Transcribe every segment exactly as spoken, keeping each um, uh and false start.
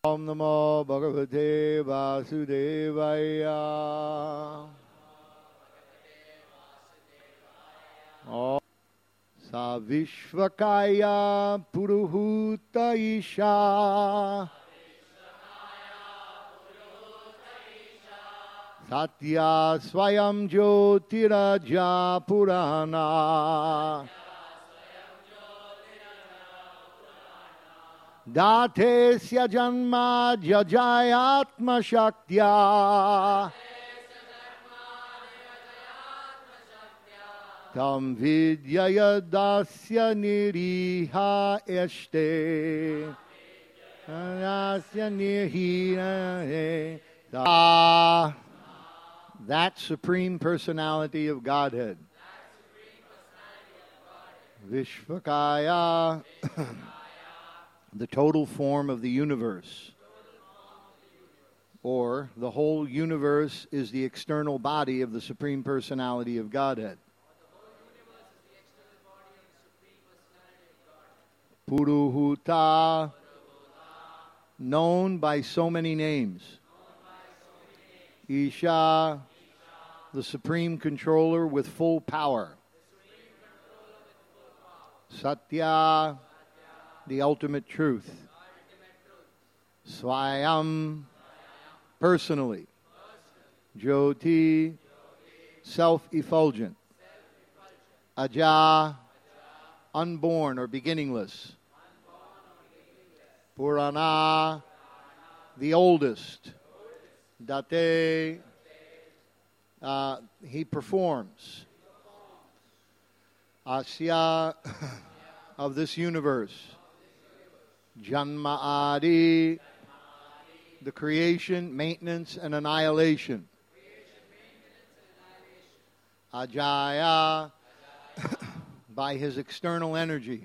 Om Namo Bhagavate Vasudevaya. Om Sa Vishvakaya Puruhuta Isha Satya Swayam Jyotiraja Purana Datesya Janma Jajayatma Shaktya Tam Vidyaya Dasya Niriha Eshte Dasya Niriha Da That Supreme Personality of Godhead. Vishvakaya, the total form of the universe. Or the whole universe is the external body of the Supreme Personality of Godhead. Puruhuta, known by so many names. Isha, the Supreme Controller with full power. Satya, the ultimate truth. Swayam, personally. Jyoti, self-effulgent. Aja, unborn or beginningless. Purana, the oldest. Date, uh, he performs. Asya, of this universe. Janma Adi, the creation, maintenance, and annihilation. Ajaya, by his external energy.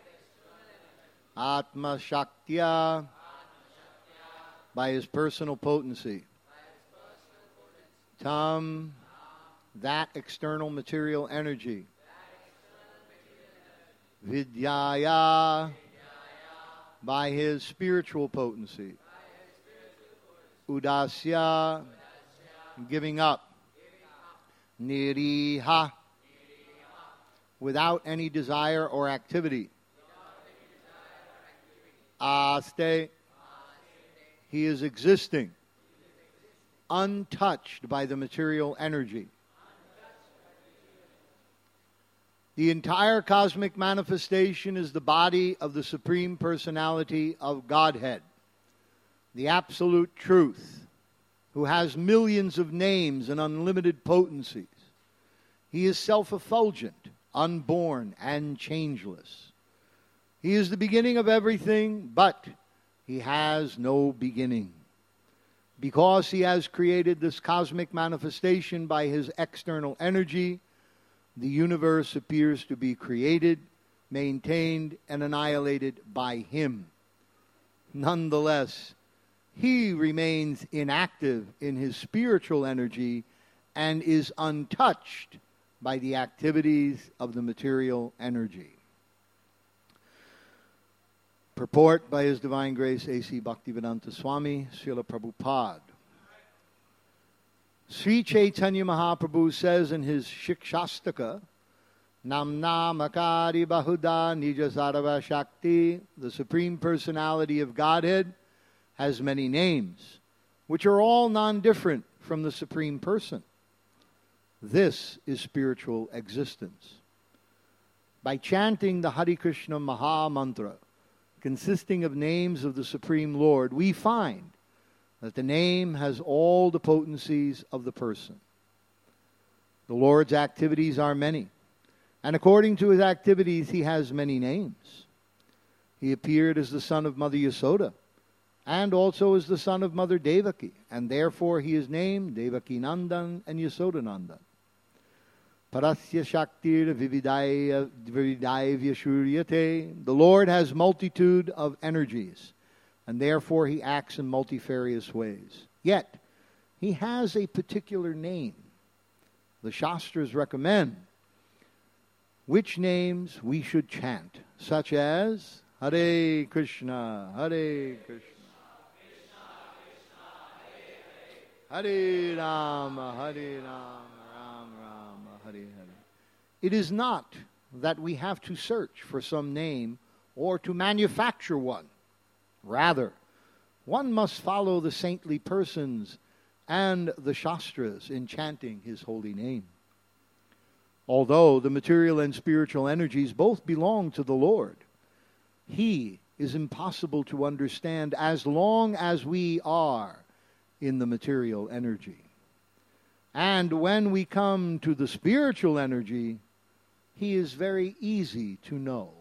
Atma Shaktya, by his personal potency. Tam, that external material energy. Vidyaya, by his spiritual potency. Udasya, giving up. Niriha, without any desire or activity. Aste, he is existing, untouched by the material energy. The entire cosmic manifestation is the body of the Supreme Personality of Godhead, the Absolute Truth, who has millions of names and unlimited potencies. He is self-effulgent, unborn, and changeless. He is the beginning of everything, but he has no beginning. Because he has created this cosmic manifestation by his external energy, the universe appears to be created, maintained, and annihilated by him. Nonetheless, he remains inactive in his spiritual energy and is untouched by the activities of the material energy. Purport by His Divine Grace A C Bhaktivedanta Swami, Srila Prabhupada. Sri Chaitanya Mahaprabhu says in his Shikshastaka, Namna Makari Bahuda Nija Sarva Shakti, the Supreme Personality of Godhead, has many names, which are all non-different from the Supreme Person. This is spiritual existence. By chanting the Hare Krishna Maha Mantra, consisting of names of the Supreme Lord, we find that the name has all the potencies of the person. The Lord's activities are many, and according to his activities, he has many names. He appeared as the son of Mother Yasoda, and also as the son of Mother Devaki, and therefore he is named Devaki Nandan and Yasoda Nandan. Parasya Shaktir Vividaya Vyashuryate. The Lord has multitude of energies, and therefore he acts in multifarious ways. Yet, he has a particular name. The Shastras recommend which names we should chant, such as Hare Krishna, Hare Krishna, Hare Rama, Hare Rama, Rama Rama, Hare Hare. It is not that we have to search for some name or to manufacture one. Rather, one must follow the saintly persons and the Shastras in chanting His holy name. Although the material and spiritual energies both belong to the Lord, He is impossible to understand as long as we are in the material energy. And when we come to the spiritual energy, He is very easy to know.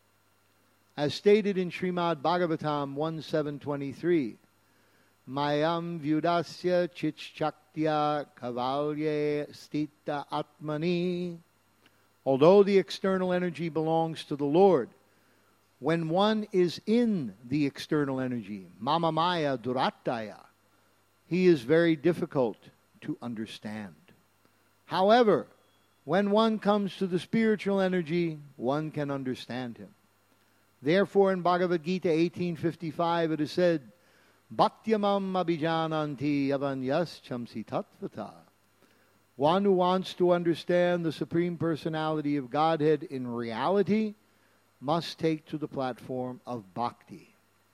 As stated in Srimad Bhagavatam one seven twenty-three, Mayam vyudasya chichaktya kavalye stita atmani. Although the external energy belongs to the Lord, when one is in the external energy, mama maya durataya, he is very difficult to understand. However, when one comes to the spiritual energy, one can understand him. Therefore, in Bhagavad Gita eighteen fifty-five, it is said, Bhaktyamam abhijananti avanyas chamsi tattvata. One who wants to understand the Supreme Personality of Godhead in reality must take to the platform of bhakti,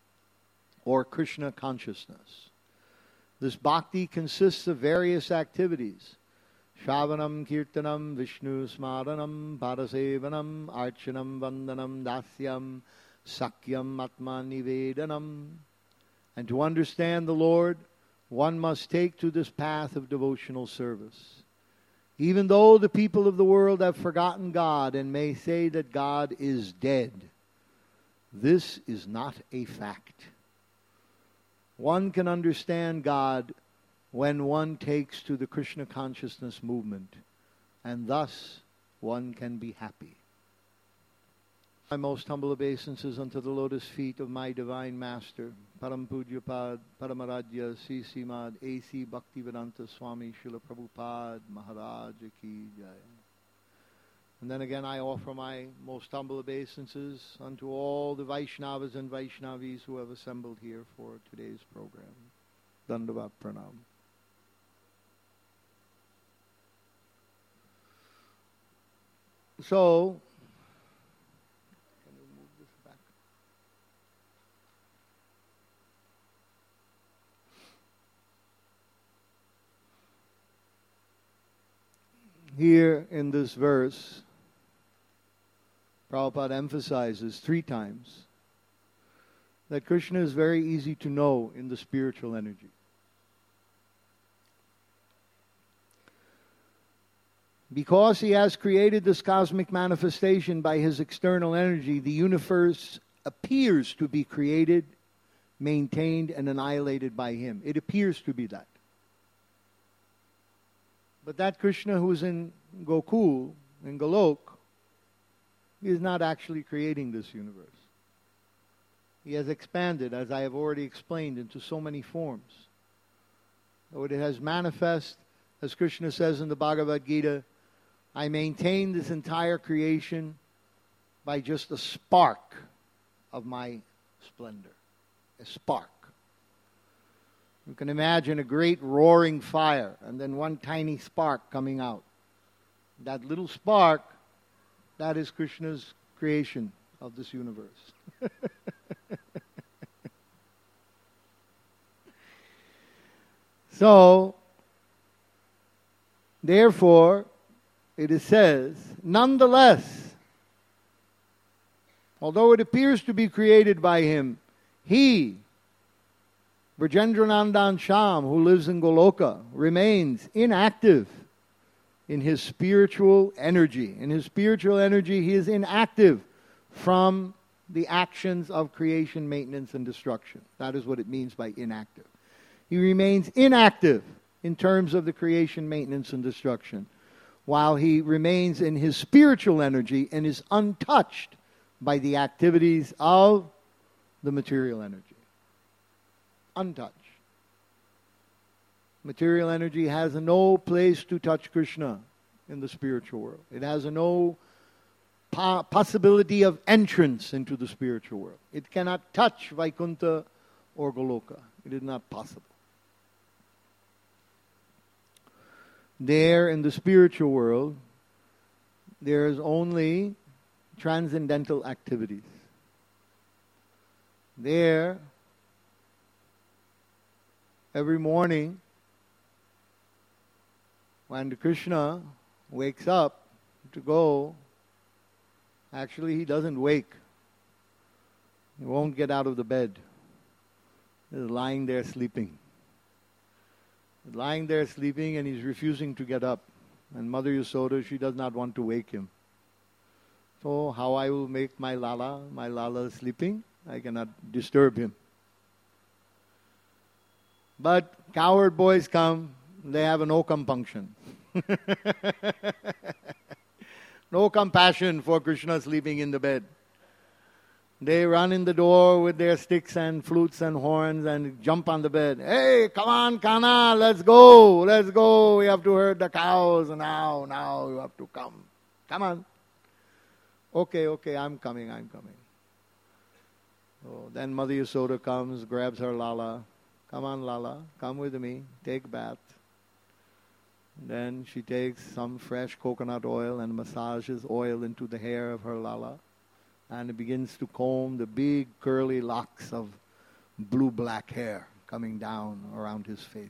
or Krishna consciousness. This bhakti consists of various activities: Shravanam, Kirtanam, Vishnu Smaranam, Parasevanam, Archanam, Vandanam, Dasyam, Sakyam, Atma Nivedanam. And to understand the Lord, one must take to this path of devotional service. Even though the people of the world have forgotten God and may say that God is dead, this is not a fact. One can understand God when one takes to the Krishna consciousness movement, and thus one can be happy. My most humble obeisances unto the lotus feet of my divine master, Param Pujyapad, Paramaradhya, C C Mad, A C Bhaktivedanta Swami Srila Prabhupada Maharaj Ki Jai. And then again I offer my most humble obeisances unto all the Vaishnavas and Vaishnavis who have assembled here for today's program. Dandavat Pranam. So, can we move this back? Here in this verse, Prabhupada emphasizes three times that Krishna is very easy to know in the spiritual energy. Because He has created this cosmic manifestation by His external energy, the universe appears to be created, maintained, and annihilated by Him. It appears to be that. But that Krishna who is in Gokul, in Golok, He is not actually creating this universe. He has expanded, as I have already explained, into so many forms. So it has manifest, as Krishna says in the Bhagavad Gita, I maintain this entire creation by just a spark of my splendor. A spark. You can imagine a great roaring fire and then one tiny spark coming out. That little spark, that is Krishna's creation of this universe. So, therefore, it says, nonetheless, although it appears to be created by Him, He, Brajendranandan Sham, who lives in Goloka, remains inactive in His spiritual energy. In His spiritual energy, He is inactive from the actions of creation, maintenance, and destruction. That is what it means by inactive. He remains inactive in terms of the creation, maintenance, and destruction, while He remains in His spiritual energy and is untouched by the activities of the material energy. Untouched. Material energy has no place to touch Krishna in the spiritual world. It has no po- possibility of entrance into the spiritual world. It cannot touch Vaikuntha or Goloka. It is not possible. there in the spiritual world, there's only transcendental activities. There, every morning, when Krishna wakes up to go, actually he doesn't wake. He won't get out of the bed. He's lying there sleeping. He's lying there sleeping and he's refusing to get up. And Mother Yasoda, she does not want to wake him. So how I will make my Lala, my Lala is sleeping? I cannot disturb him. But cowherd boys come, they have no compunction. No compassion for Krishna sleeping in the bed. They run in the door with their sticks and flutes and horns and jump on the bed. Hey, come on, Kana, let's go, let's go. We have to herd the cows now, now you have to come. Come on. Okay, okay, I'm coming, I'm coming. So then Mother Yasoda comes, grabs her Lala. Come on, Lala, come with me, take bath. Then she takes some fresh coconut oil and massages oil into the hair of her Lala. And begins to comb the big curly locks of blue-black hair coming down around his face.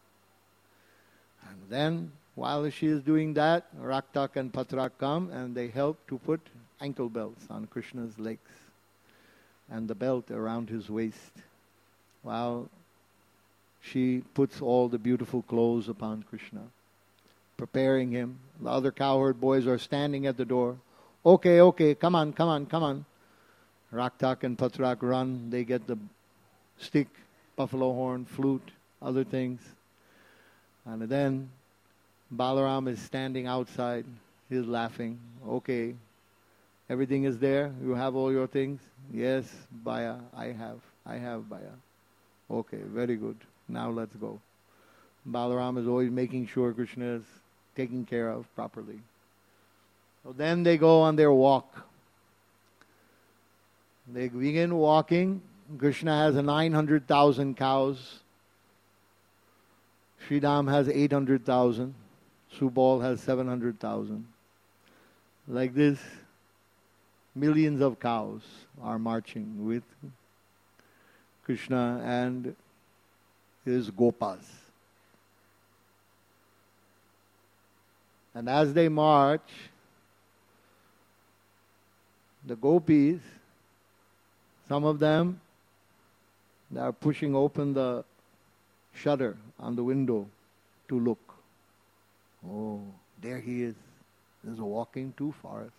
And then, while she is doing that, Raktak and Patrak come and they help to put ankle belts on Krishna's legs and the belt around his waist, while she puts all the beautiful clothes upon Krishna, preparing him. The other cowherd boys are standing at the door. Okay, okay, come on, come on, come on. Raktak and Patrak run. They get the stick, buffalo horn, flute, other things. And then Balaram is standing outside. He's laughing. Okay, everything is there. You have all your things? Yes, Baya, I have. I have Baya. Okay, very good. Now let's go. Balaram is always making sure Krishna is taken care of properly. So then they go on their walk. They begin walking. Krishna has nine hundred thousand cows. Sridham has eight hundred thousand. Subal has seven hundred thousand. Like this, millions of cows are marching with Krishna and his gopas. And as they march, the gopis, some of them, they are pushing open the shutter on the window to look. Oh, there he is. He's walking too fast.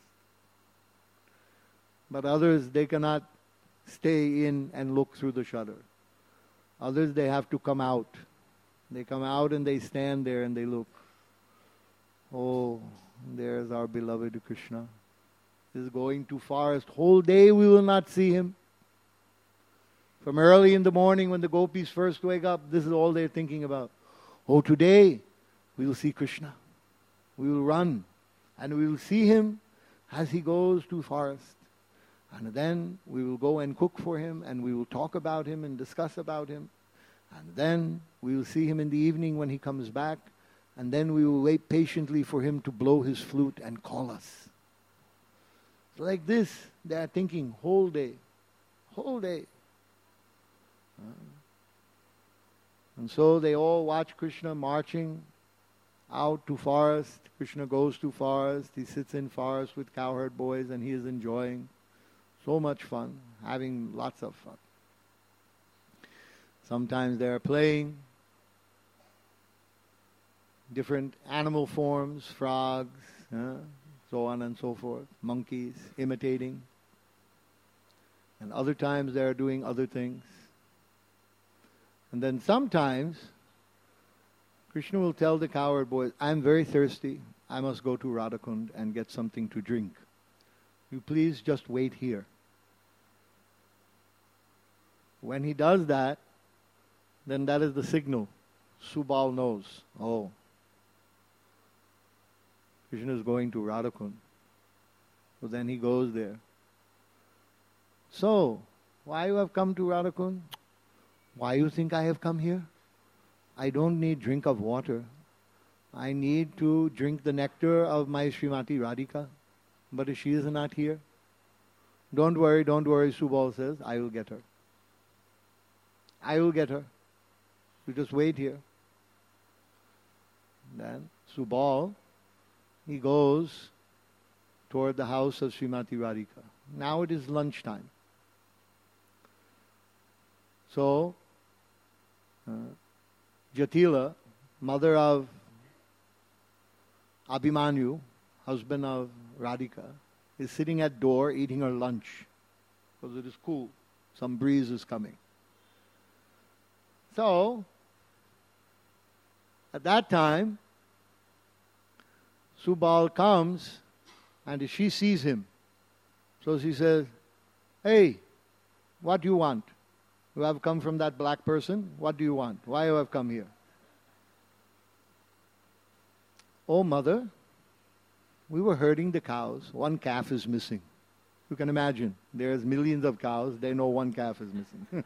But others, they cannot stay in and look through the shutter. Others, they have to come out. They come out and they stand there and they look. Oh, there's our beloved Krishna. Is going too far. Whole day we will not see him. From early in the morning when the gopis first wake up, this is all they're thinking about. Oh, today we will see Krishna. We will run and we will see him as he goes to forest. And then we will go and cook for him and we will talk about him and discuss about him. And then we will see him in the evening when he comes back. And then we will wait patiently for him to blow his flute and call us. So like this, they are thinking whole day. Whole day. Uh, and so they all watch Krishna marching out to forest. Krishna goes to forest. He sits in forest with cowherd boys and he is enjoying so much fun, having lots of fun. Sometimes they are playing different animal forms, frogs, uh, so on and so forth, monkeys, imitating. And other times they are doing other things. And then sometimes Krishna will tell the cowherd boys, I'm very thirsty. I must go to Radhakund and get something to drink. You please just wait here. When he does that, then that is the signal. Subal knows, oh, Krishna is going to Radhakund. So then he goes there. So, why you have come to Radhakund? Why you think I have come here? I don't need drink of water. I need to drink the nectar of my Srimati Radhika, but she is not here. Don't worry, don't worry, Subal says, I will get her. I will get her. You just wait here. Then Subal, he goes toward the house of Srimati Radhika. Now it is lunchtime. So, uh, Jatila, mother of Abhimanyu, husband of Radhika, is sitting at door eating her lunch because it is cool. Some breeze is coming. So, at that time, Subal comes and she sees him. So she says, hey, what do you want? You have come from that black person? What do you want? Why you have come here? Oh, mother, we were herding the cows. One calf is missing. You can imagine. There's millions of cows. They know one calf is missing.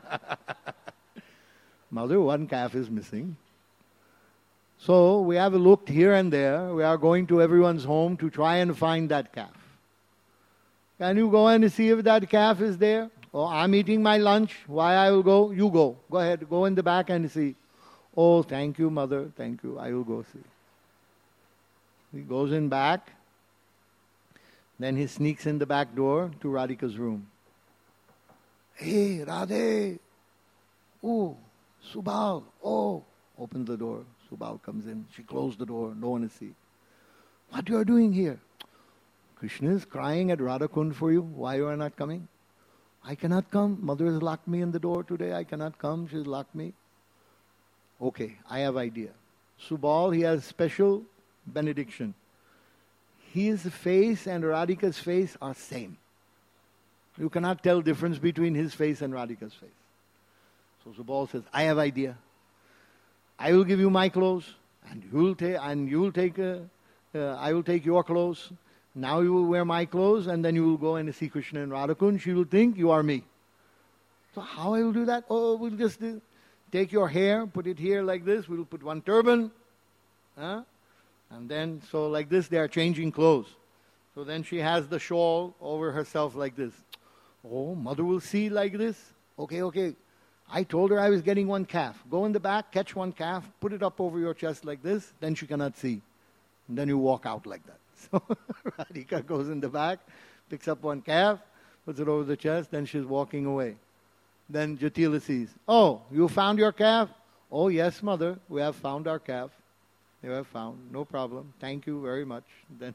Mother, one calf is missing. So we have looked here and there. We are going to everyone's home to try and find that calf. Can you go and see if that calf is there? Oh, I'm eating my lunch. Why I will go? You go. Go ahead. Go in the back and see. Oh, thank you, mother. Thank you. I will go see. He goes in back. Then he sneaks in the back door to Radhika's room. Hey, Radhe. Oh, Subal. Oh. Opens the door. Subal comes in. She closed the door. No one is seen. What you are doing here? Krishna is crying at Radhakund for you. Why you are not coming? I cannot come. Mother has locked me in the door today. I cannot come. She has locked me. Okay, I have idea. Subal, he has special benediction. His face and Radhika's face are same. You cannot tell difference between his face and Radhika's face. So Subal says, I have idea. I will give you my clothes, and you will take, and you will take. Uh, uh, I will take your clothes. Now you will wear my clothes, and then you will go and see Krishna and Radhakund. She will think you are me. So how I will do that? Oh, we'll just uh, take your hair, put it here like this. We'll put one turban, huh? And then so like this, they are changing clothes. So then she has the shawl over herself like this. Oh, mother will see like this. Okay, okay. I told her I was getting one calf. Go in the back, catch one calf, put it up over your chest like this, then she cannot see. And then you walk out like that. So Radhika goes in the back, picks up one calf, puts it over the chest, then she's walking away. Then Jatila sees, oh, you found your calf? Oh, yes, mother, we have found our calf. You have found, no problem. Thank you very much. Then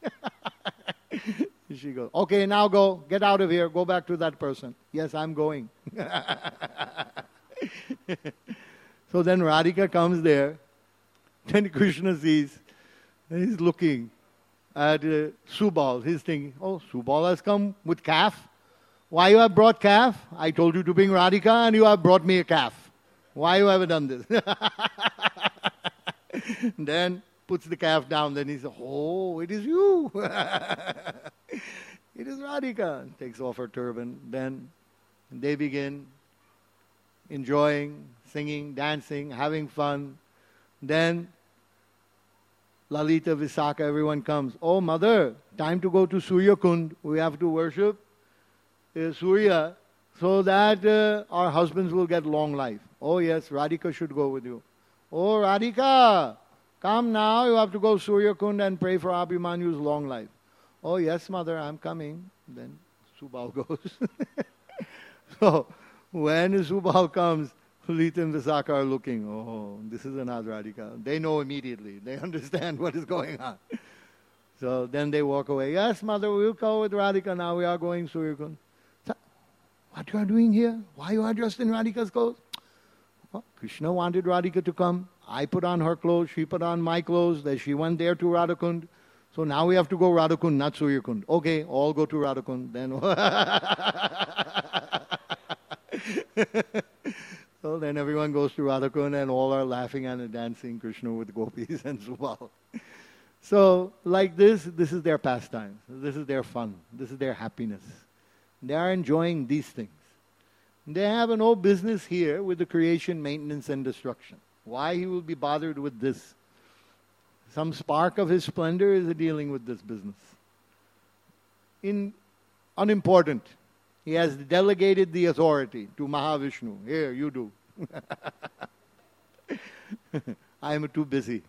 she goes, okay, now go. Get out of here. Go back to that person. Yes, I'm going. So then Radhika comes there. Then Krishna sees. And he's looking at uh, Subal. He's thinking, oh, Subal has come with calf. Why you have brought calf? I told you to bring Radhika and you have brought me a calf. Why you haven't done this? Then puts the calf down. Then he says, oh, it is you. It is Radhika. Takes off her turban. Then they begin enjoying, singing, dancing, having fun. Then Lalita, Visakha, everyone comes. Oh, mother, time to go to Surya Kund. We have to worship uh, Surya so that uh, our husbands will get long life. Oh, yes, Radhika should go with you. Oh, Radhika, come now. You have to go Surya Kund and pray for Abhimanyu's long life. Oh, yes, mother, I'm coming. Then Subal goes. So, when Subal comes, Lalita and Visakha are looking. Oh, this is another Radhika. They know immediately. They understand what is going on. So then they walk away. Yes, mother, we'll go with Radhika now. We are going Surya Kund. So, what you are doing here? Why you are dressed in Radhika's clothes? Well, Krishna wanted Radhika to come. I put on her clothes. She put on my clothes. Then she went there to Radhakund. So now we have to go Radhakund, not Surya Kund. Okay, all go to Radhakund. Then so then everyone goes to Radhakund and all are laughing and dancing Krishna with gopis and Subal. So like this, this is their pastime. This is their fun. This is their happiness. They are enjoying these things. They have no business here with the creation, maintenance, and destruction. Why he will be bothered with this? some spark of his splendor is dealing with this business. In unimportant. He has delegated the authority to Mahavishnu. Here, you do. I am too busy.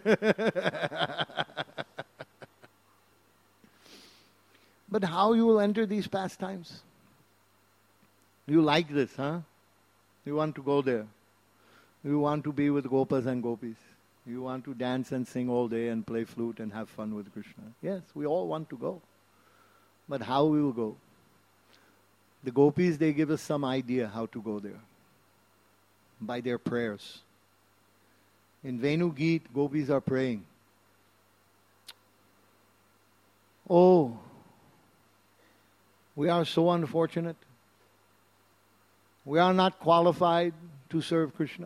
But how you will enter these pastimes? You like this, huh? You want to go there. You want to be with Gopas and Gopis. You want to dance and sing all day and play flute and have fun with Krishna. Yes, we all want to go. But how we will go? The Gopis, they give us some idea how to go there. By their prayers. In Venu Geet, Gopis are praying. Oh, we are so unfortunate. We are not qualified to serve Krishna.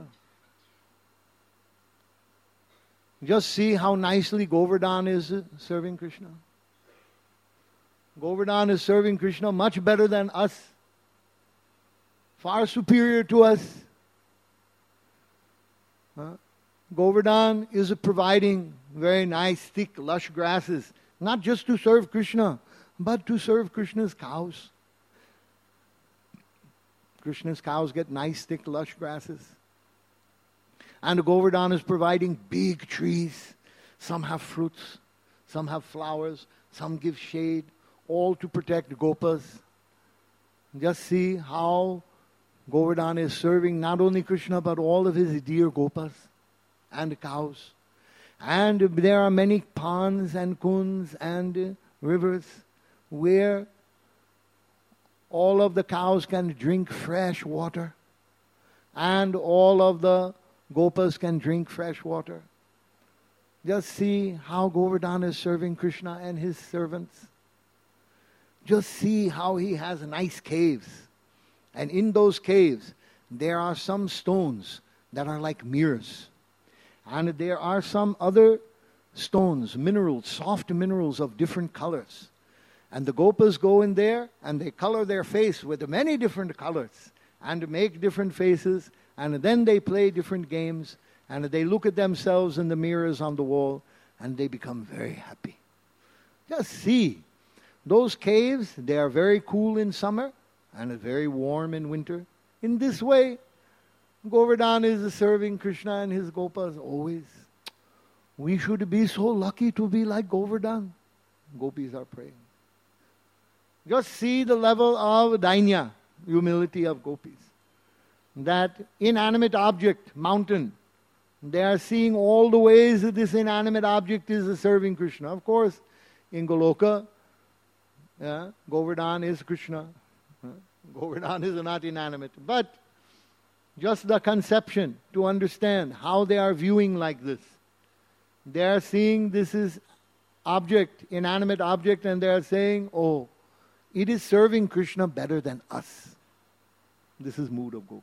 Just see how nicely Govardhan is serving Krishna. Govardhan is serving Krishna much better than us. Far superior to us. Huh? Govardhan is providing very nice, thick, lush grasses. Not just to serve Krishna, but to serve Krishna's cows. Krishna's cows get nice, thick, lush grasses. And Govardhan is providing big trees. Some have fruits, some have flowers, some give shade, all to protect Gopas. Just see how Govardhan is serving not only Krishna, but all of his dear Gopas and cows. And there are many ponds and kunds and rivers where all of the cows can drink fresh water. And all of the Gopas can drink fresh water. Just see how Govardhan is serving Krishna and his servants. Just see how he has nice caves. And in those caves, there are some stones that are like mirrors. And there are some other stones, minerals, soft minerals of different colors. And the Gopas go in there and they color their face with many different colors and make different faces, and then they play different games, and they look at themselves in the mirrors on the wall, and they become very happy. Just see. Those caves, they are very cool in summer and very warm in winter. In this way, Govardhan is serving Krishna and his Gopas always. We should be so lucky to be like Govardhan. Gopis are praying. Just see the level of dainya, humility of Gopis. That inanimate object, mountain, they are seeing all the ways that this inanimate object is serving Krishna. Of course, in Goloka, yeah, Govardhan is Krishna. Govardhan is not inanimate. But just the conception to understand how they are viewing like this. They are seeing this is object, inanimate object, and they are saying, oh, it is serving Krishna better than us. This is mood of Gopis.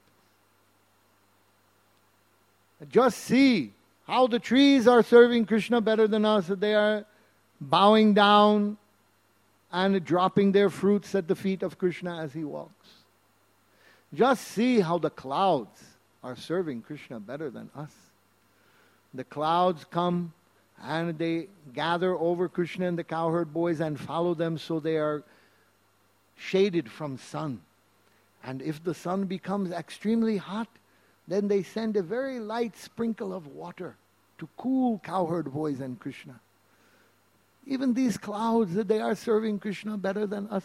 Just see how the trees are serving Krishna better than us. They are bowing down and dropping their fruits at the feet of Krishna as he walks. Just see how the clouds are serving Krishna better than us. The clouds come and they gather over Krishna and the cowherd boys and follow them, so they are shaded from sun. And if the sun becomes extremely hot, then they send a very light sprinkle of water to cool cowherd boys and Krishna. Even these clouds, they are serving Krishna better than us.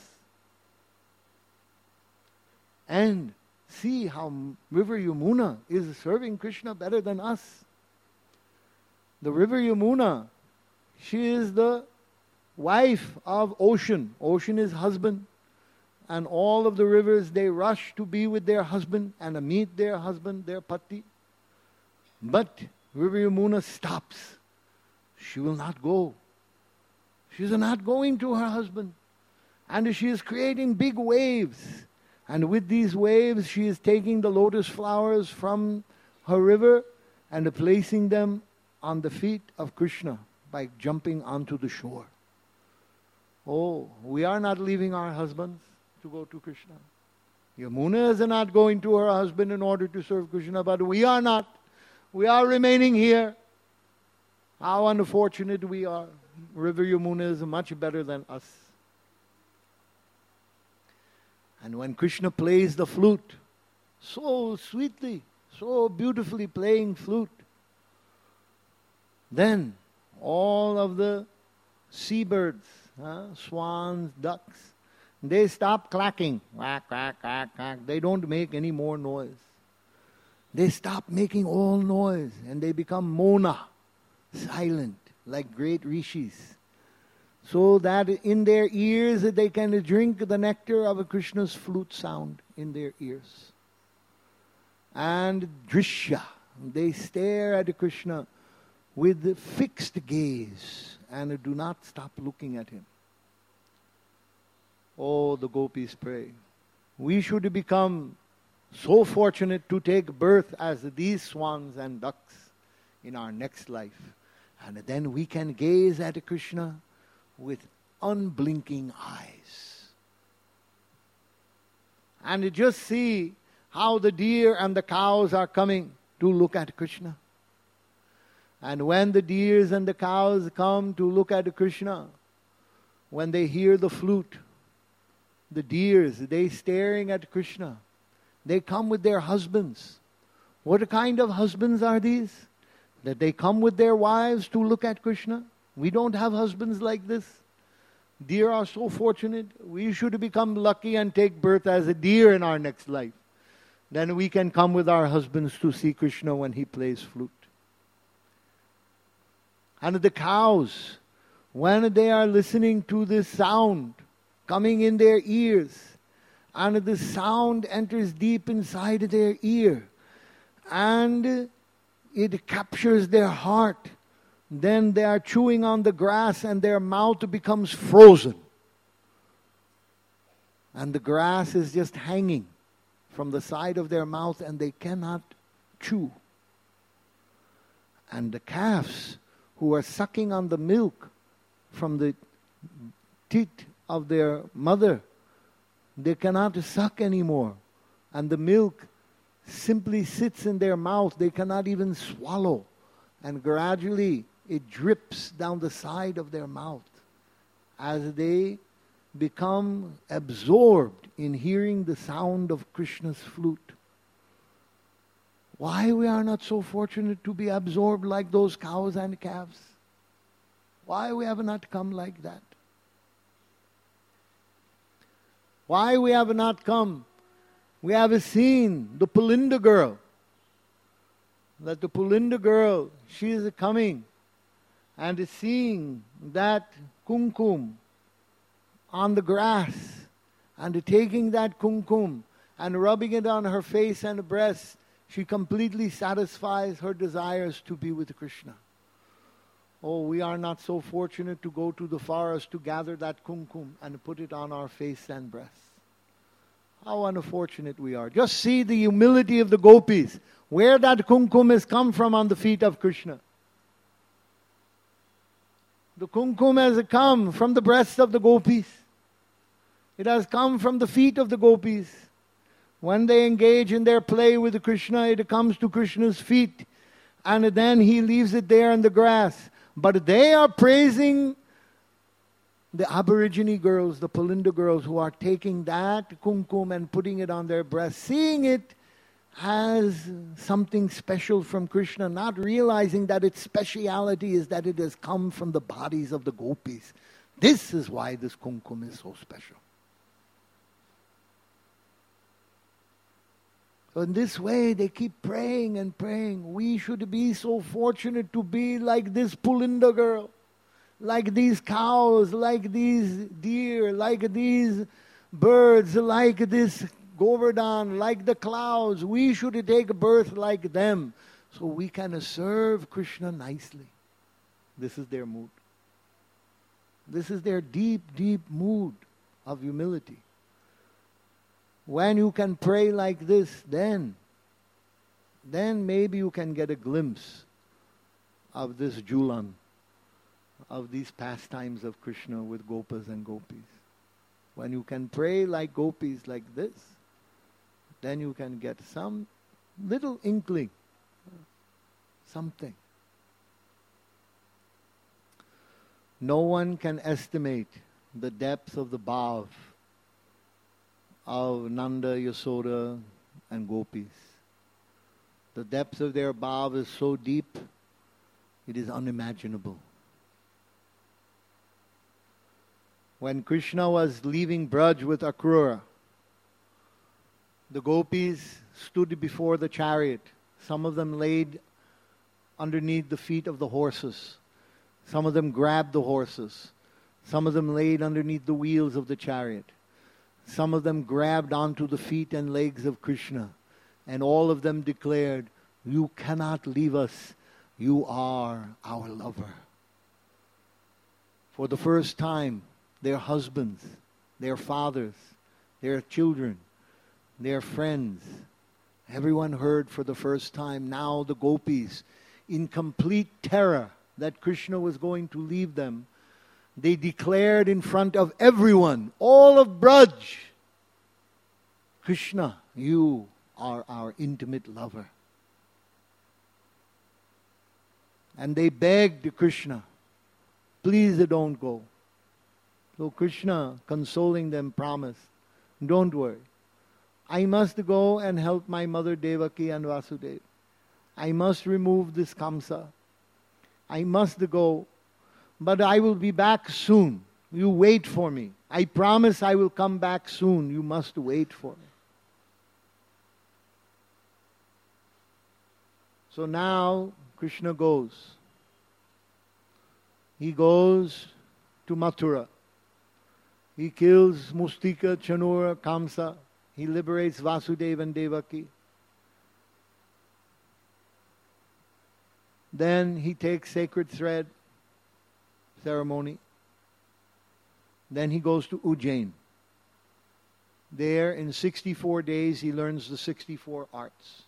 And see how River Yamuna is serving Krishna better than us. The River Yamuna, she is the wife of Ocean. Ocean is husband. And all of the rivers, they rush to be with their husband and meet their husband, their pati. But River Yamuna stops. She will not go. She is not going to her husband. And she is creating big waves. And with these waves, she is taking the lotus flowers from her river and placing them on the feet of Krishna by jumping onto the shore. Oh, we are not leaving our husbands to go to Krishna. Yamuna is not going to her husband in order to serve Krishna, but we are not. We are remaining here. How unfortunate we are. River Yamuna is much better than us. And when Krishna plays the flute, so sweetly, so beautifully playing flute, then all of the seabirds, huh, swans, ducks, they stop clacking. Quack, quack, quack, quack. They don't make any more noise. They stop making all noise and they become mona, silent, like great rishis. So that in their ears they can drink the nectar of a Krishna's flute sound in their ears. And drishya, they stare at Krishna with fixed gaze and do not stop looking at him. Oh, the gopis pray. We should become so fortunate to take birth as these swans and ducks in our next life. And then we can gaze at Krishna with unblinking eyes. And just see how the deer and the cows are coming to look at Krishna. And when the deers and the cows come to look at Krishna, when they hear the flute, the deers, they staring at Krishna. They come with their husbands. What kind of husbands are these? That they come with their wives to look at Krishna? We don't have husbands like this. Deer are so fortunate. We should become lucky and take birth as a deer in our next life. Then we can come with our husbands to see Krishna when he plays flute. And the cows, when they are listening to this sound coming in their ears, and the sound enters deep inside their ear, and it captures their heart, then they are chewing on the grass and their mouth becomes frozen. And the grass is just hanging from the side of their mouth and they cannot chew. And the calves who are sucking on the milk from the teat of their mother, they cannot suck anymore. And the milk simply sits in their mouth. They cannot even swallow. And gradually it drips down the side of their mouth as they become absorbed in hearing the sound of Krishna's flute. Why we are not so fortunate to be absorbed like those cows and calves? Why we have not come like that? Why we have not come? We have seen the Pulinda girl. That the Pulinda girl, she is coming and seeing that kumkum on the grass and taking that kumkum and rubbing it on her face and breast. She completely satisfies her desires to be with Krishna. Oh, we are not so fortunate to go to the forest to gather that kumkum and put it on our face and breast. How unfortunate we are. Just see the humility of the gopis. Where that kumkum has come from on the feet of Krishna. The kumkum has come from the breasts of the gopis. It has come from the feet of the gopis. When they engage in their play with Krishna, it comes to Krishna's feet. And then he leaves it there in the grass. But they are praising the Aborigine girls, the Pulinda girls, who are taking that kumkum and putting it on their breast, seeing it as something special from Krishna, not realizing that its speciality is that it has come from the bodies of the gopis. This is why this kumkum is so special. So in this way, they keep praying and praying. We should be so fortunate to be like this Pulinda girl, like these cows, like these deer, like these birds, like this Govardhan, like the clouds. We should take birth like them so we can serve Krishna nicely. This is their mood. This is their deep, deep mood of humility. When you can pray like this, then, then maybe you can get a glimpse of this Julan, of these pastimes of Krishna with gopas and gopis. When you can pray like gopis like this, then you can get some little inkling, something. No one can estimate the depth of the bhav of Nanda, Yasoda, and gopis. The depth of their bhav is so deep, it is unimaginable. When Krishna was leaving Braj with Akrura, the gopis stood before the chariot. Some of them laid underneath the feet of the horses. Some of them grabbed the horses. Some of them laid underneath the wheels of the chariot. Some of them grabbed onto the feet and legs of Krishna. And all of them declared, "You cannot leave us. You are our lover." For the first time, their husbands, their fathers, their children, their friends, everyone heard for the first time. Now the gopis, in complete terror that Krishna was going to leave them, they declared in front of everyone, all of Braj, "Krishna, you are our intimate lover." And they begged Krishna, "Please don't go." So Krishna, consoling them, promised, "Don't worry. I must go and help my mother Devaki and Vasudeva. I must remove this Kamsa. I must go, but I will be back soon. You wait for me. I promise I will come back soon. You must wait for me." So now Krishna goes. He goes to Mathura. He kills Mustika, Chanura, Kamsa. He liberates Vasudeva and Devaki. Then he takes sacred thread ceremony. Then he goes to Ujjain. There in sixty-four days he learns the sixty-four arts.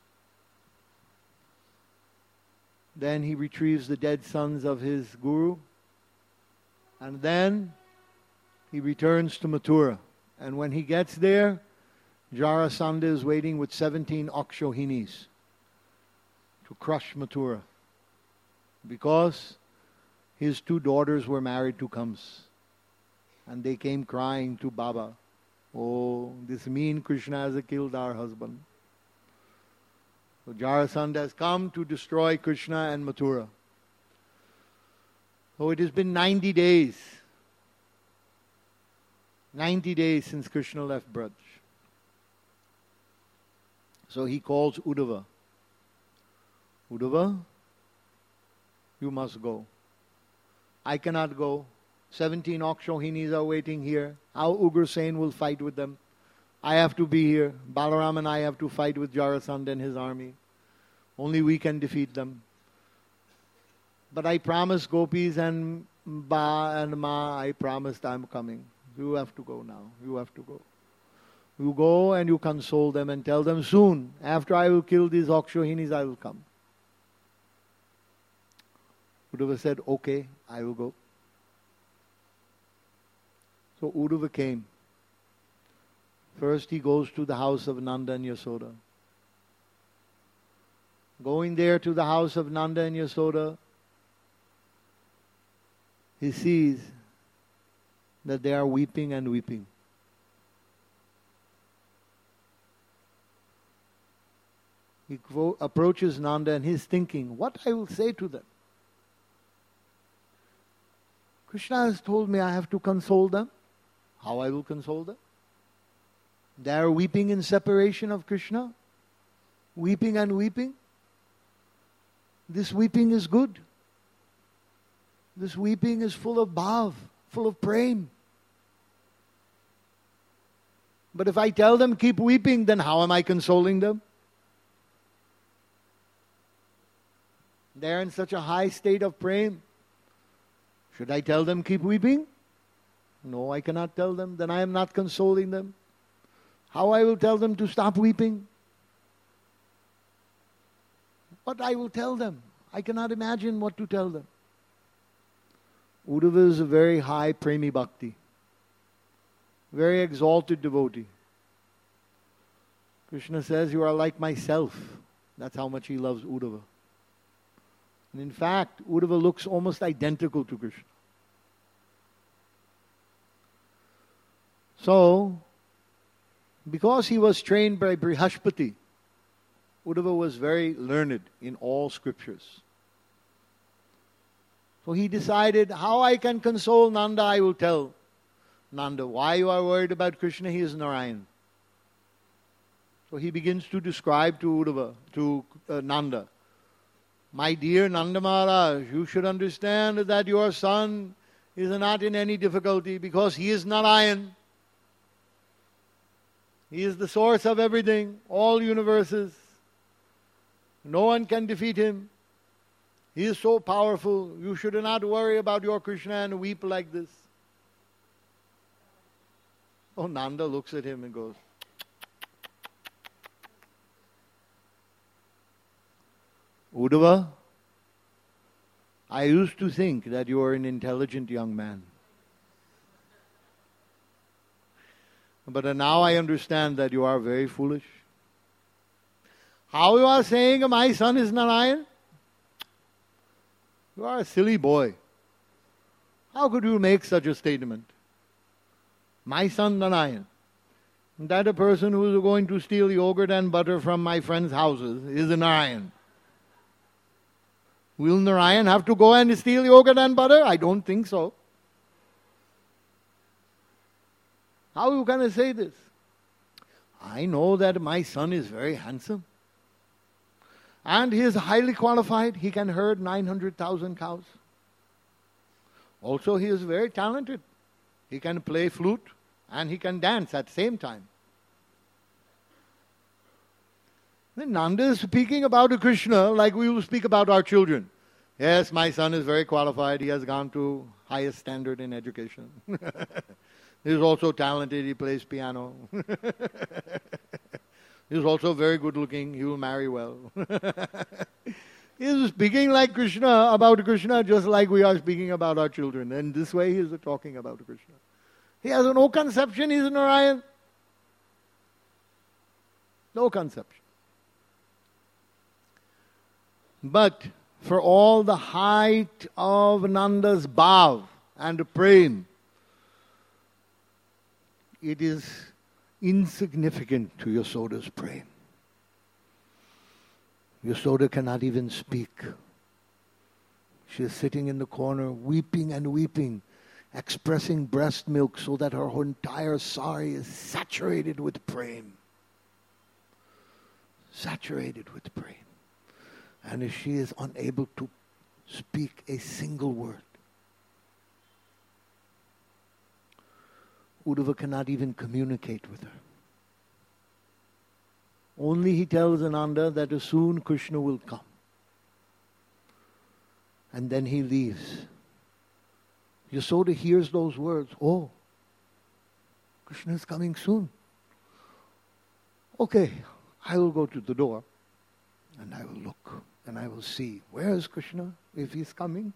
Then he retrieves the dead sons of his guru. And then he returns to Mathura. And when he gets there, Jarasandha is waiting with seventeen Akshohinis to crush Mathura, because his two daughters were married to Kams. And they came crying to Baba, "Oh, this mean Krishna has killed our husband." So Jarasandha has come to destroy Krishna and Mathura. So it has been ninety days. ninety days since Krishna left Braj. So he calls Uddhava. "Uddhava, you must go. I cannot go. Seventeen Akshohinis are waiting here. How Ugrasen will fight with them? I have to be here. Balaram and I have to fight with Jarasandha and his army. Only we can defeat them. But I promised Gopis and Ba and Ma, I promised I'm coming. You have to go now. You have to go. You go and you console them and tell them soon, after I will kill these Akshohinis, I will come." Uddhava said, "Okay, I will go." So Uddhava came. First he goes to the house of Nanda and Yasoda. Going there to the house of Nanda and Yasoda, he sees that they are weeping and weeping. He approaches Nanda and he's thinking, what I will say to them. Krishna has told me I have to console them. How I will console them? They are weeping in separation of Krishna. Weeping and weeping. This weeping is good. This weeping is full of bhav, full of prem. But if I tell them keep weeping, then how am I consoling them? They are in such a high state of prem. Should I tell them keep weeping? No, I cannot tell them. Then I am not consoling them. How I will tell them to stop weeping? What I will tell them? I cannot imagine what to tell them. Uddhava is a very high premi bhakti. Very exalted devotee. Krishna says, you are like myself. That's how much he loves Uddhava. And in fact, Uddhava looks almost identical to Krishna. So, because he was trained by Brihaspati, Uddhava was very learned in all scriptures. So he decided, how I can console Nanda, I will tell Nanda. Why you are worried about Krishna? He is Narayan. So he begins to describe to Uddhava, to uh, Nanda. My dear Nanda Maharaj, you should understand that your son is not in any difficulty because he is Narayan. He is the source of everything, all universes. No one can defeat him. He is so powerful. You should not worry about your Krishna and weep like this. Oh, Nanda looks at him and goes, Uddhava, I used to think that you are an intelligent young man. But now I understand that you are very foolish. How you are saying my son is Narayan? You are a silly boy. How could you make such a statement? My son Narayan. That a person who is going to steal yogurt and butter from my friends' houses is a Narayan. Will Narayan have to go and steal yogurt and butter? I don't think so. How are you going to say this? I know that my son is very handsome. And he is highly qualified. He can herd nine hundred thousand cows. Also, he is very talented. He can play flute and he can dance at the same time. Then Nanda is speaking about Krishna like we will speak about our children. Yes, my son is very qualified. He has gone to highest standard in education. He is also talented. He plays piano. He is also very good looking. He will marry well. He is speaking like Krishna, about Krishna, just like we are speaking about our children. And this way he is talking about Krishna. He has no conception he is Narayan. No conception. But for all the height of Nanda's bhav and prem, it is insignificant to Yasoda's prem. Yasoda cannot even speak. She is sitting in the corner, weeping and weeping, expressing breast milk so that her entire sari is saturated with prem. Saturated with prem. And she is unable to speak a single word. Uddhava cannot even communicate with her. Only he tells Ananda that soon Krishna will come. And then he leaves. Yasoda hears those words. Oh, Krishna is coming soon. Okay, I will go to the door and I will look and I will see. Where is Krishna if he is coming?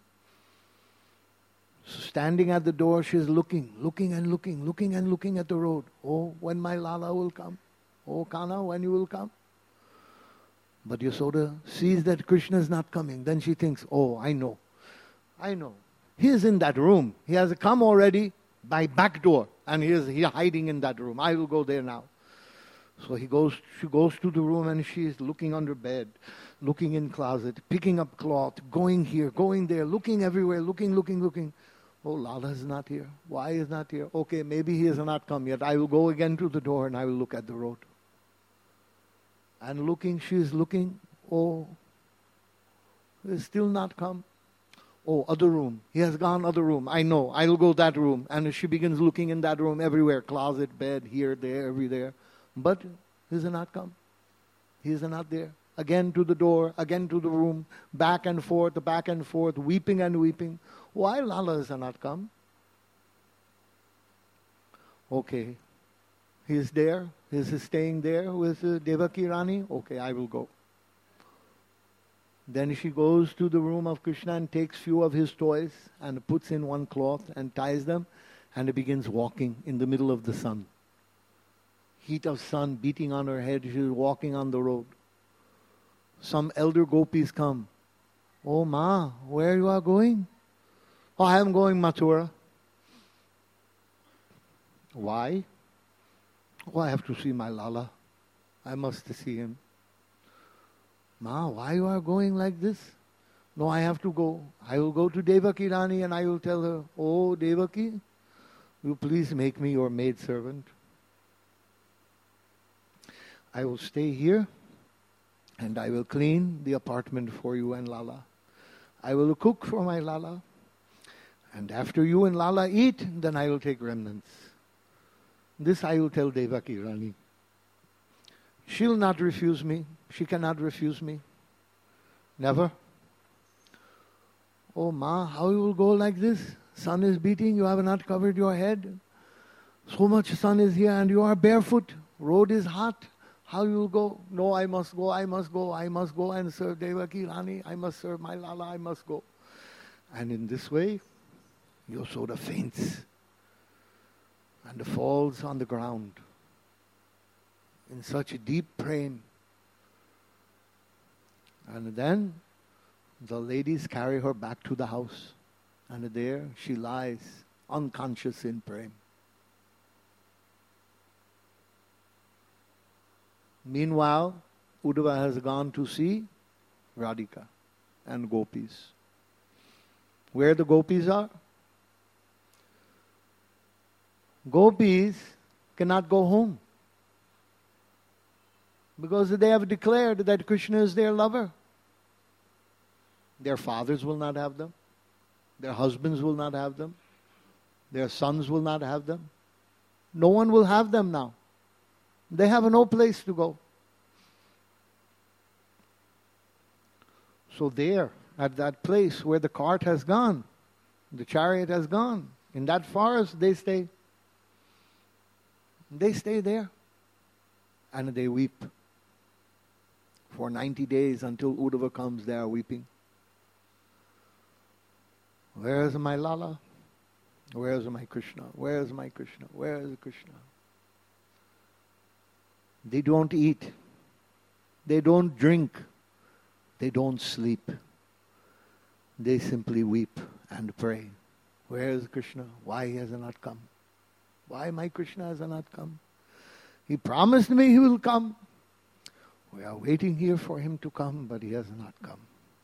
So standing at the door, she is looking, looking and looking, looking and looking at the road. Oh, when my Lala will come. Oh, Kana, when you will come. But Yasoda sees that Krishna is not coming. Then she thinks, oh, I know. I know. He is in that room. He has come already by back door. And he is he hiding in that room. I will go there now. So he goes. She goes to the room and she is looking under bed, looking in closet, picking up cloth, going here, going there, looking everywhere, looking, looking, looking. Oh, Lala is not here. Why is not here? Okay, maybe he has not come yet. I will go again to the door and I will look at the road. And looking, she is looking. Oh, he has still not come. Oh, other room. He has gone other room. I know. I will go that room. And she begins looking in that room everywhere. Closet, bed, here, there, everywhere. But he has not come. He is not there. Again to the door, again to the room, back and forth, back and forth, weeping and weeping. Why Lala has not come? Okay. He is there. He is staying there with uh, Devaki Rani. Okay, I will go. Then she goes to the room of Krishna and takes few of his toys and puts in one cloth and ties them and begins walking in the middle of the sun. Heat of sun beating on her head. She is walking on the road. Some elder gopis come. Oh, Ma, where you are going? Oh, I am going Mathura. Why? Oh, I have to see my Lala. I must see him. Ma, why you are going like this? No, I have to go. I will go to Devaki Rani and I will tell her, oh, Devaki, you please make me your maidservant. I will stay here and I will clean the apartment for you and Lala. I will cook for my Lala. And after you and Lala eat, then I will take remnants. This I will tell Devaki Rani. She'll not refuse me. She cannot refuse me. Never. Oh, Ma, how you will go like this? Sun is beating, you have not covered your head. So much sun is here and you are barefoot. Road is hot. How you will go? No, I must go, I must go, I must go and serve Devaki Rani. I must serve my Lala, I must go. And in this way, Yashoda faints and falls on the ground in such a deep pain. And then the ladies carry her back to the house. And there she lies, unconscious in prem. Meanwhile, Uddhava has gone to see Radhika and gopis. Where the gopis are? Gopis cannot go home because they have declared that Krishna is their lover. Their fathers will not have them. Their husbands will not have them. Their sons will not have them. No one will have them now. They have no place to go. So there, at that place where the cart has gone, the chariot has gone, in that forest they stay. They stay there. And they weep. For ninety days until Uddhava comes, they are weeping. Where is my Lala? Where is my Krishna? Where is my Krishna? Where is Krishna? They don't eat. They don't drink. They don't sleep. They simply weep and pray. Where is Krishna? Why he has not come? Why my Krishna has not come? He promised me he will come. We are waiting here for him to come, but he has not come.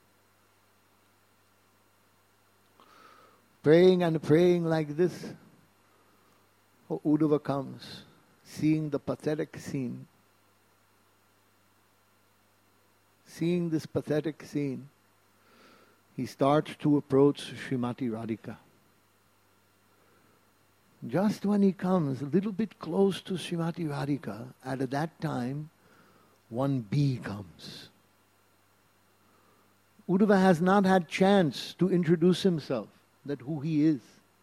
Praying and praying like this, oh, Uddhava comes, seeing the pathetic scene. Seeing this pathetic scene, he starts to approach Srimati Radhika. Just when he comes a little bit close to Srimati Radhika, at that time, one bee comes. Uddhava has not had chance to introduce himself, that who he is.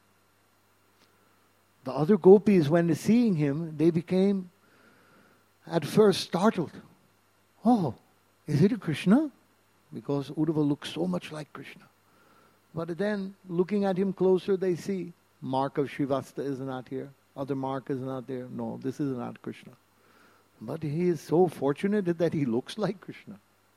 The other gopis, when seeing him, they became at first startled. Oh, is it a Krishna? Because Uddhava looks so much like Krishna. But then, looking at him closer, they see mark of Shrivasta is not here. Other mark is not there. No, this is not Krishna. But he is so fortunate that he looks like Krishna.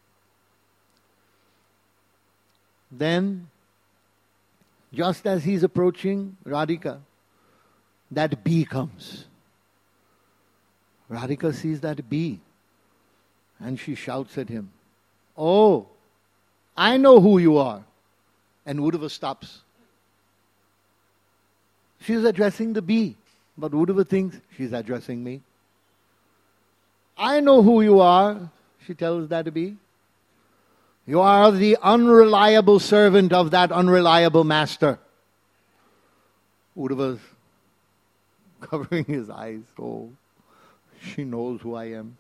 Then, just as he's approaching Radhika, that bee comes. Radhika sees that bee and she shouts at him, "Oh, I know who you are." And Uddhava stops. She's addressing the bee, but Uddhava thinks she's addressing me. "I know who you are," she tells that bee. "You are the unreliable servant of that unreliable master." Uddhava's covering his eyes. Oh, she knows who I am.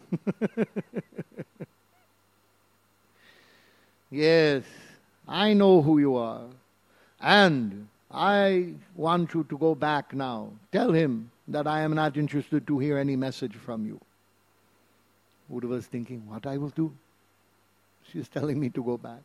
"Yes, I know who you are. And I want you to go back now. Tell him that I am not interested to hear any message from you." Uddhava is thinking, what I will do? She is telling me to go back.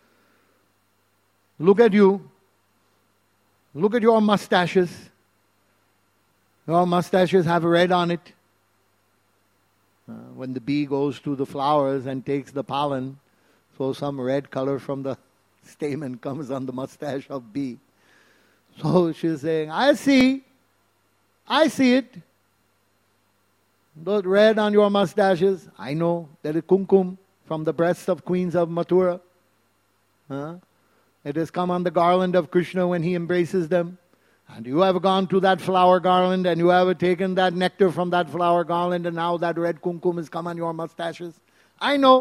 Look at you. Look at your mustaches. Your mustaches have red on it. Uh, when the bee goes to the flowers and takes the pollen, so some red color from the stamen comes on the mustache of bee. So she's saying, I see. I see it. Those red on your mustaches, I know, that is kumkum from the breasts of queens of Mathura. Huh? It has come on the garland of Krishna when he embraces them. And you have gone to that flower garland and you have taken that nectar from that flower garland and now that red kumkum has come on your mustaches. I know.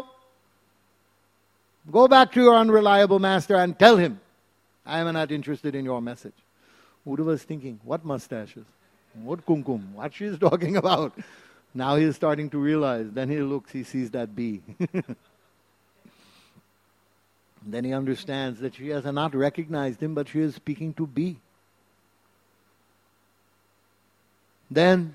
Go back to your unreliable master and tell him, I am not interested in your message. Uddhava is thinking, what mustaches? What kumkum? What she is talking about? Now he is starting to realize. Then he looks, he sees that bee. Then he understands that she has not recognized him, but she is speaking to bee. Then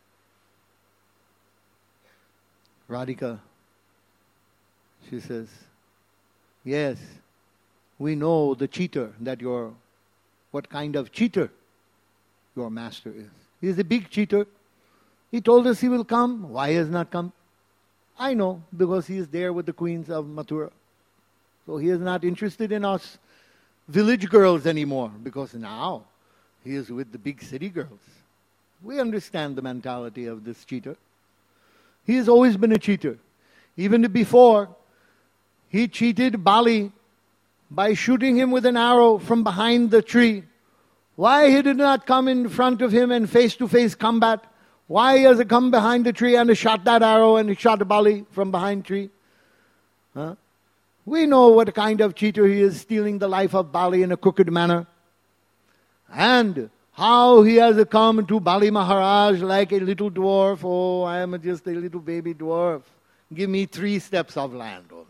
Radhika, she says, yes, we know the cheater, that you're, what kind of cheater your master is. He is a big cheater. He told us he will come. Why he has not come? I know, because he is there with the queens of Mathura. So he is not interested in us village girls anymore, because now he is with the big city girls. We understand the mentality of this cheater. He has always been a cheater. Even before, he cheated Bali by shooting him with an arrow from behind the tree. Why he did not come in front of him and face-to-face combat? Why he has come behind the tree and shot that arrow and shot Bali from behind tree? Huh? We know what kind of cheater he is, stealing the life of Bali in a crooked manner. And how he has come to Bali Maharaj like a little dwarf. Oh, I am just a little baby dwarf. Give me three steps of land only.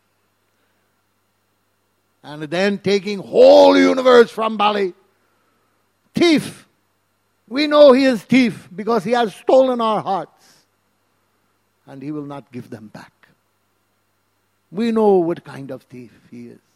And then taking whole universe from Bali. Thief. We know he is thief because he has stolen our hearts. And he will not give them back. We know what kind of thief he is.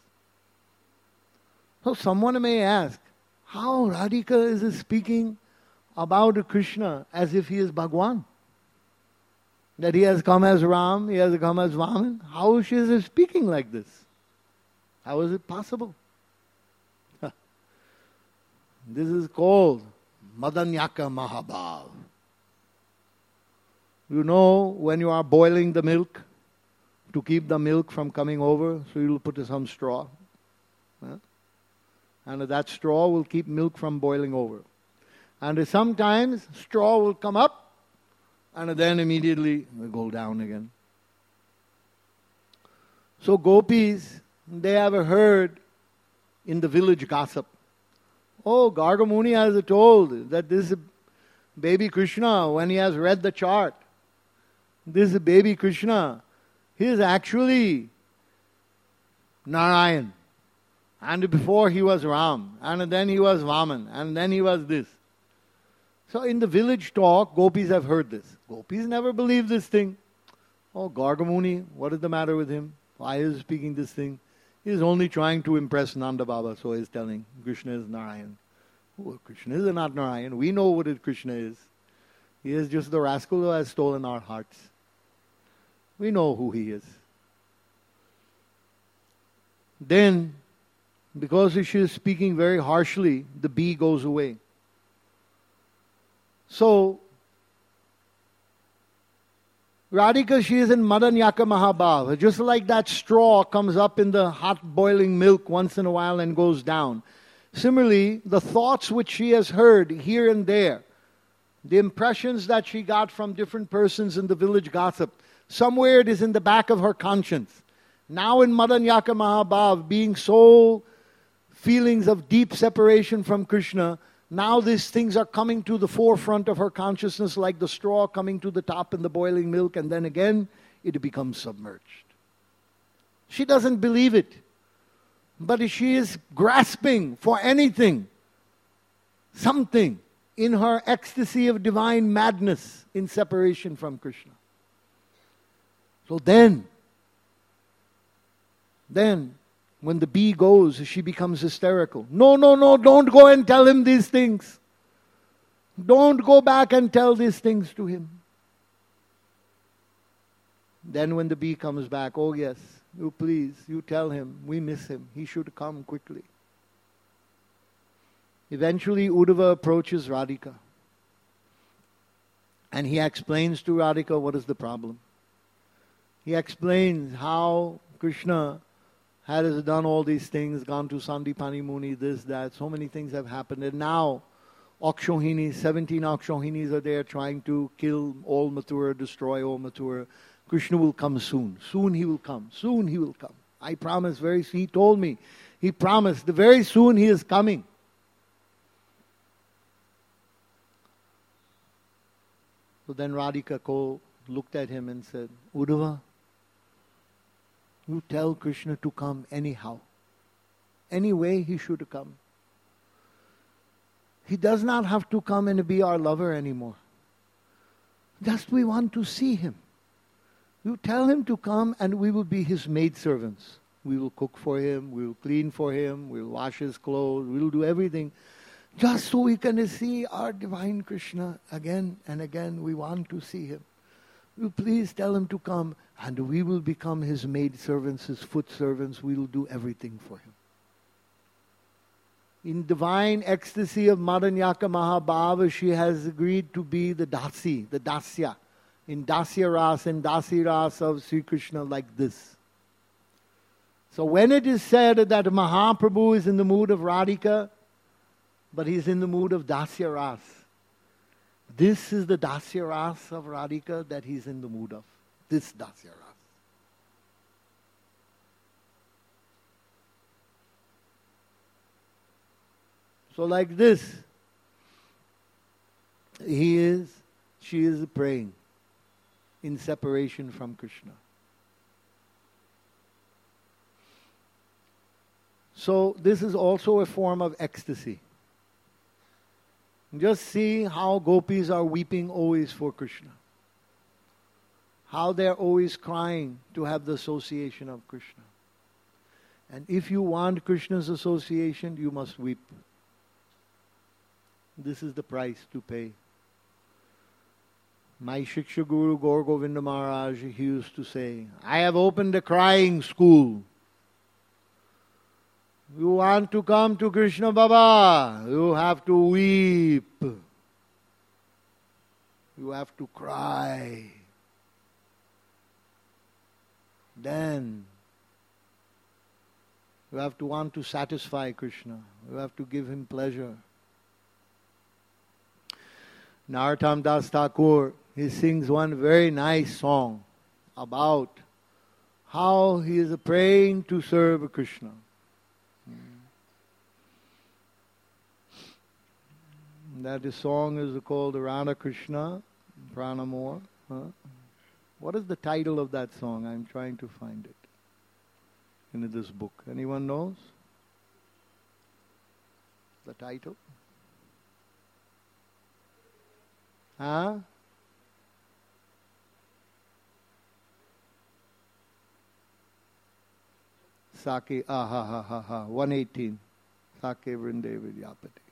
So someone may ask, how Radhika is speaking about Krishna as if he is Bhagwan? That he has come as Ram, he has come as Vaman. How she is speaking like this? How is it possible? This is called Madanyaka Mahabhav. You know, when you are boiling the milk, to keep the milk from coming over, so you will put some straw. Huh? And that straw will keep milk from boiling over. And sometimes straw will come up and then immediately will go down again. So gopis, they have heard in the village gossip, oh, Garga Muni has told that this baby Krishna, when he has read the chart, this baby Krishna, he is actually Narayan. And before he was Ram. And then he was Vaman. And then he was this. So in the village talk, gopis have heard this. Gopis never believed this thing. Oh, Garga Muni, what is the matter with him? Why is he speaking this thing? He is only trying to impress Nanda Baba. So he is telling Krishna is Narayan. Oh, Krishna is not Narayan. We know what it Krishna is. He is just the rascal who has stolen our hearts. We know who he is. Then, because she is speaking very harshly, the bee goes away. So, Radhika, she is in Madanyaka Mahabhav. Just like that straw comes up in the hot boiling milk once in a while and goes down. Similarly, the thoughts which she has heard here and there, the impressions that she got from different persons in the village gossip, somewhere it is in the back of her conscience. Now in Madanyaka Mahabhav, being so feelings of deep separation from Krishna, now these things are coming to the forefront of her consciousness like the straw coming to the top in the boiling milk, and then again it becomes submerged. She doesn't believe it, but she is grasping for anything, something in her ecstasy of divine madness in separation from Krishna. So then, then, when the bee goes, she becomes hysterical. No, no, no, don't go and tell him these things. Don't go back and tell these things to him. Then when the bee comes back, oh yes, you please, you tell him, we miss him. He should come quickly. Eventually, Uddhava approaches Radhika. And he explains to Radhika what is the problem. He explains how Krishna has done all these things, gone to Sandipani Muni, this, that, so many things have happened. And now, Akshohinis, seventeen Akshohinis are there trying to kill all Mathura, destroy all Mathura. Krishna will come soon. Soon he will come. Soon he will come. I promise very soon. He told me. He promised. The very soon he is coming. So then Radhika Ko looked at him and said, Uddhava, you tell Krishna to come anyhow. Any way he should come. He does not have to come and be our lover anymore. Just we want to see him. You tell him to come and we will be his maidservants. We will cook for him, we will clean for him, we will wash his clothes, we will do everything. Just so we can see our divine Krishna again and again. We want to see him. You please tell him to come and we will become his maidservants, his foot servants. We will do everything for him. In divine ecstasy of Madanyaka Mahabhava, she has agreed to be the Dasi, the Dasya. In Dasya Ras and Dasi Ras of Sri Krishna like this. So when it is said that Mahaprabhu is in the mood of Radhika, but he is in the mood of Dasya Ras, this is the Dasya Ras of Radhika that he is in the mood of. This Dasya Ras. So like this, he is, she is praying in separation from Krishna. So this is also a form of ecstasy. Just see how gopis are weeping always for Krishna. How they are always crying to have the association of Krishna. And if you want Krishna's association, you must weep. This is the price to pay. My Shiksha Guru Gaur Govinda Maharaj, he used to say, I have opened a crying school. You want to come to Krishna Baba, you have to weep. You have to cry. Then you have to want to satisfy Krishna. You have to give him pleasure. Narottam Das Thakur, he sings one very nice song about how he is praying to serve Krishna. That the song is called Radha Krishna Pranamor. Huh? What is the title of that song? I'm trying to find it in this book. Anyone knows the title? Huh? Sake, ah ha ha ha ha, one eighteen. Sake Vrinde Vidyapati.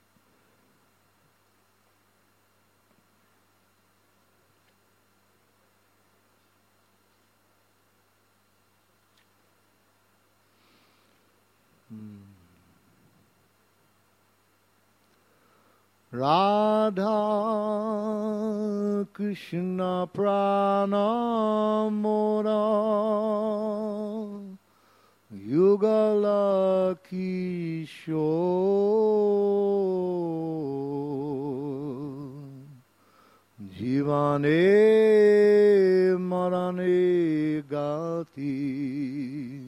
Radha Krishna Prana Mora Yugala Kishore Jivane Marane Gati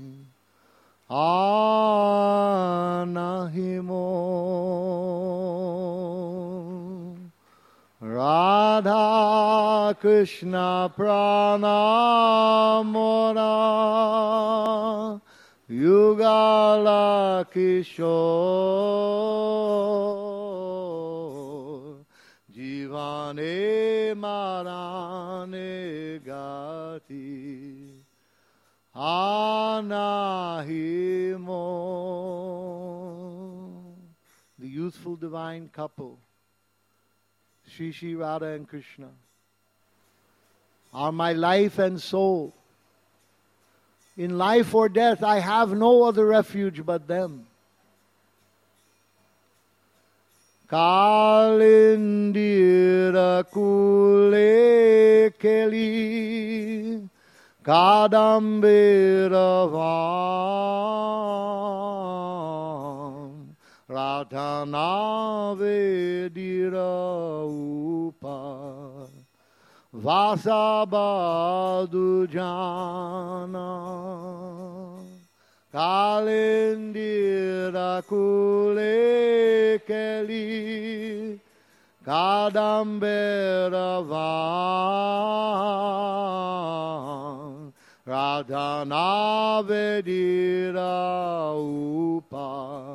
Anahimo Radha Krishna Prana Mora Yugala Kishore Jivane Marane Gati Anahimo. The youthful divine couple, Shri Shri Radha and Krishna, are my life and soul. In life or death, I have no other refuge but them. Kalindira kule keli kadambira vam radhana vedira upa vasabadu jana Kalindira kule keli kadambira vam radhana vedira upa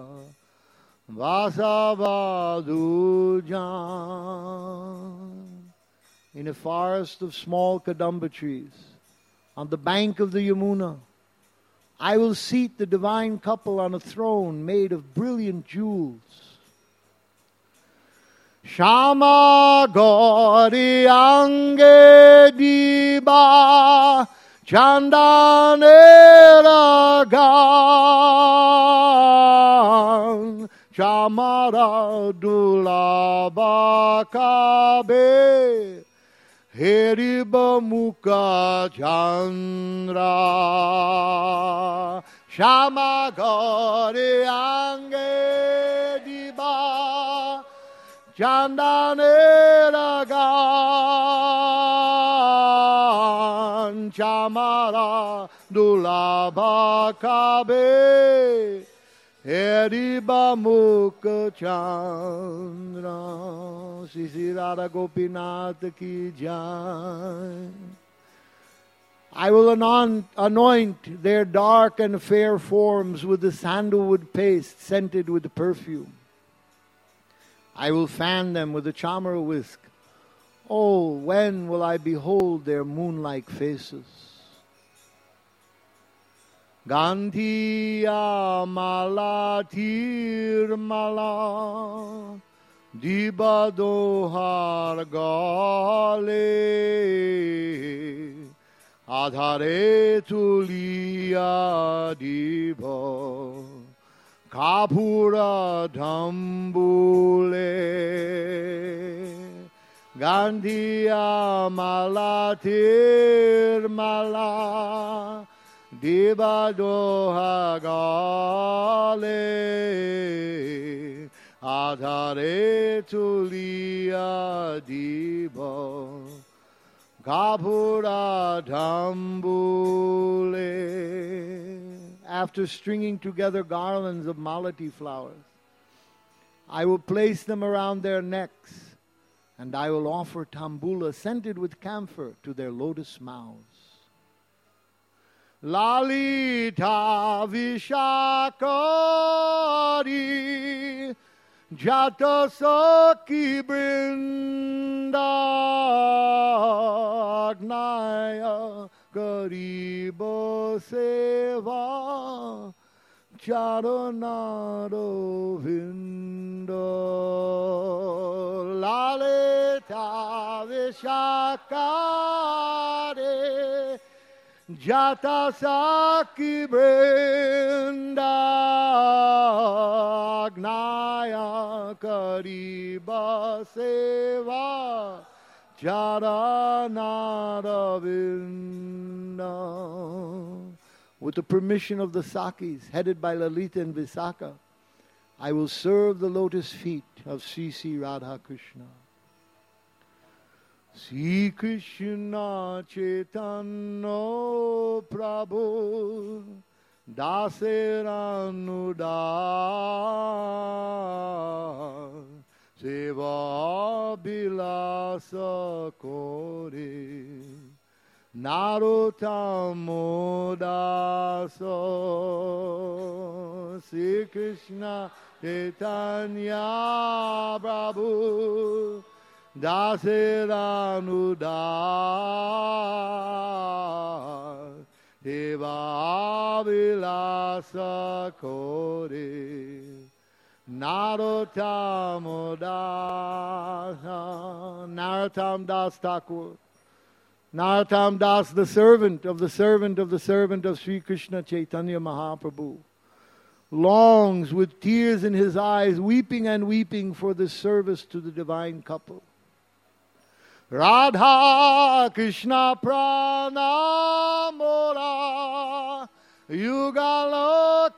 vasavadu jan. In a forest of small kadamba trees on the bank of the Yamuna, I will seat the divine couple on a throne made of brilliant jewels. Shama Gauri Ange Diba Chandanera Gan Chamara Dulaba Kabe Heriba Mukha Chandra Shama Gauri Ange Diba Chandanera Gan Chamara Dulaba Kabe Heriba Mukha Chandra. Sri Sri Radha Gopinath ki jai. I will anoint, anoint their dark and fair forms with the sandalwood paste scented with perfume. I will fan them with a chamara whisk. Oh, when will I behold their moon-like faces? Gandhiya mala tir mala diba dohar gale adhare tuliya diba kapura dhambule Gandhiya mala tir mala Diba doha gale adhare tuliya diba kapura dhambule. After stringing together garlands of malati flowers, I will place them around their necks, and I will offer tambula scented with camphor to their lotus mouths. Lalita Vishakari Jata Saki Brinda Agnaya Kariba Seva Charanaro Vinda Lalita Vishakari Jata Saki Brinda Agnaya Kariba Seva Charanaravinda. With the permission of the Sakis, headed by Lalita and Visakha, I will serve the lotus feet of Sri Sri Radha Krishna. Sri Krishna Chaitanya Prabhu Daseranuda Seva Bilasa Kore Narottamo Dasa. Sri Krishna Chaitanya Prabhu Daseranuda Deva Vilasa Kore Narottamo Dasa. Narottam Das Thakur. Narottam Das, the servant of the servant of the servant of Sri Krishna Chaitanya Mahaprabhu, longs with tears in his eyes, weeping and weeping for the service to the divine couple. Radha Krishna Prana Mora Yugala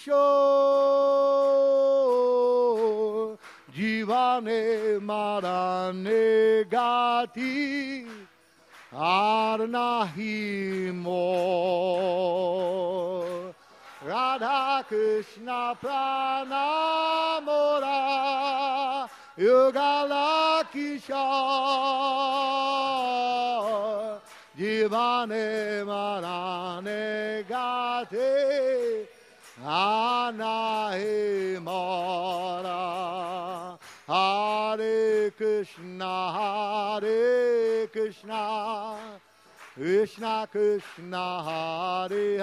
Kishore Jivane Marane Gati Ar Nahi More Radha Krishna Prana Mora Yugala Kishore Jivane Marane Gate Anahi Mora Hare Krishna Hare Krishna Krishna Krishna Hare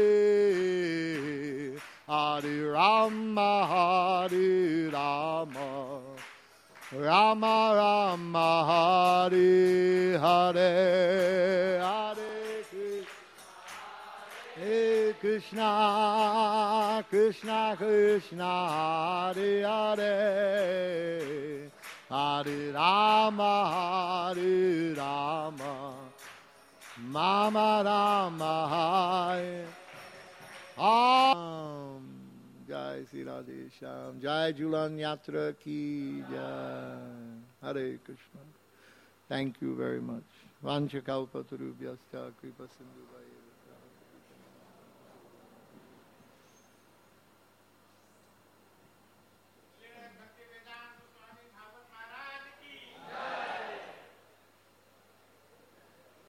Hare Hare Rama Hare Rama Rama Rama Hare Hare Hare Krishna Krishna Krishna Hare Hare Hare Rama Hare Rama Mama Rama Hare Om Jai Sri Radhe Shyam Jai Julan Yatra Ki Jai Hare Krishna. Thank you very much. Vancha Kalpatarubhyascha Kripa Sindhu